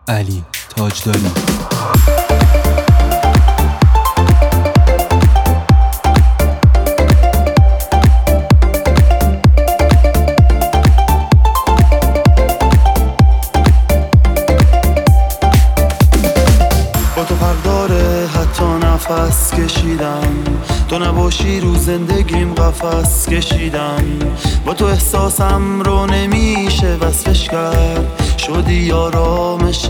علی تاجداری. با تو فرق داره حتی نفس کشیدم، تو نباشی رو زندگیم قفس کشیدم. با تو احساسم رو نمیشه وصفش کرد، شدی آرامش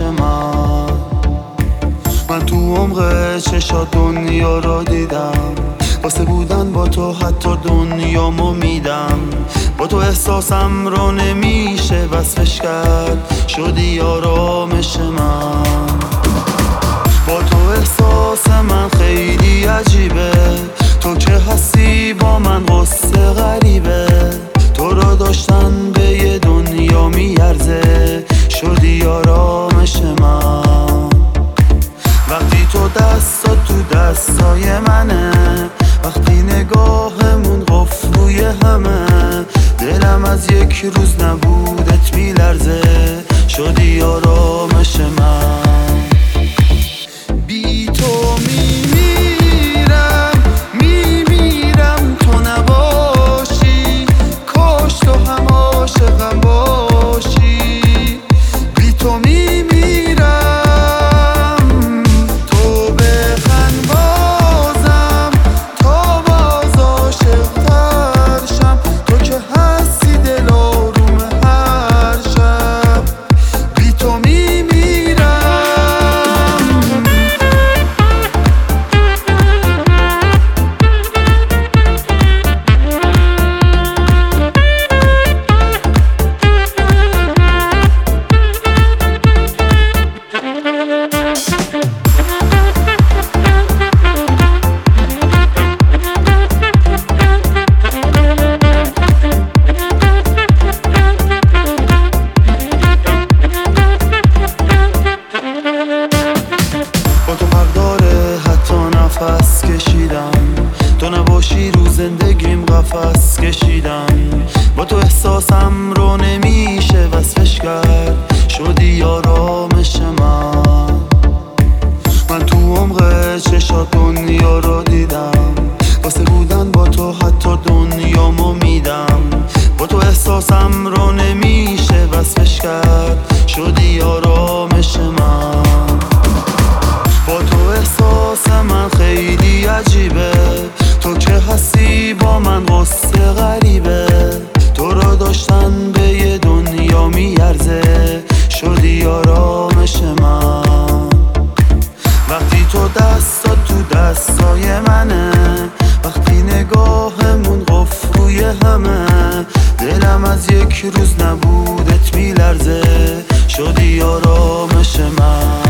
من تو عمق چشات دنیا رو دیدم. واسه بودن با تو حتی دنیامو میدم. با تو احساسم رو نمیشه وصفش کرد، شدی آرامش من. با تو احساس من خیلی عجیبه، تو که هستی با من قصه غریبه. تو رو داشتن به یه دنیا میارزه، شدی آرامش من. وقتی تو دستات تو دستای منه، وقتی نگاهمون قفل روی همه، دلم از یک روز نبودت میلرزه، شدی آرامش من. نفس کشیدم، تو نباشی رو زندگیم قفس کشیدم. با تو احساسم رو نمیشه وصفش کرد، شدی آرامش من. من تو عمق چشات دنیا رو دیدم. واسه بودن با تو حتی دنیامو میدم. با تو احساسم رو نمیشه وصفش کرد، شدی آرامش من. با تو احساس من خیلی عجیبه، تو که هستی با من قصه غریبه. تو رو داشتن به یه دنیا میارزه، شدی آرامش من. وقتی تو دستات تو دستای منه، وقتی نگاهمون قفل روی همه، دلم از یک روز نبودت میلرزه، شدی آرامش من.